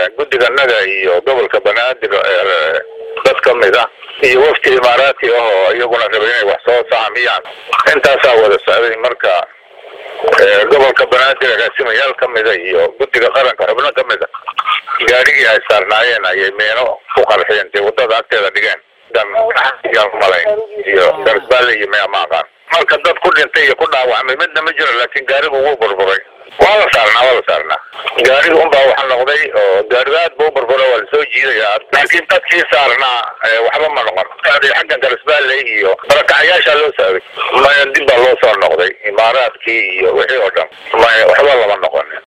guddiganaga iyo gobolka banaadir dad ka mid ah iyo wafti imaaraati oo iyaguna rabay inay wax soo saamiyaan intaasaa wada socday marka gobolka banaadir agaasimayaal ka mid ah iyo guddiga qaranka xubno ka mid ah gaarigii ay saarnaayeen ayay meeno ku qarxiyeen dee waddada agteeda dhigeen dan malayn iyo garsbaale iyo mea maaqaan marka dad ku dhintay iyo ku dhaawacmay midna ma jiro laakiin gaarigu wuu burburay waa la saarnaa gaariga unbaa waxa noqday oo gaariga aad buu burburay waa lasoo jiidayaa laakiin dadkii saarnaa waxba ma noqon xaggan garsbaale iyo barakacayaashaa loo saaray maya dib baa loo soo noqday imaaraadkii iyo wixii oo dhan maya waxba lama noqon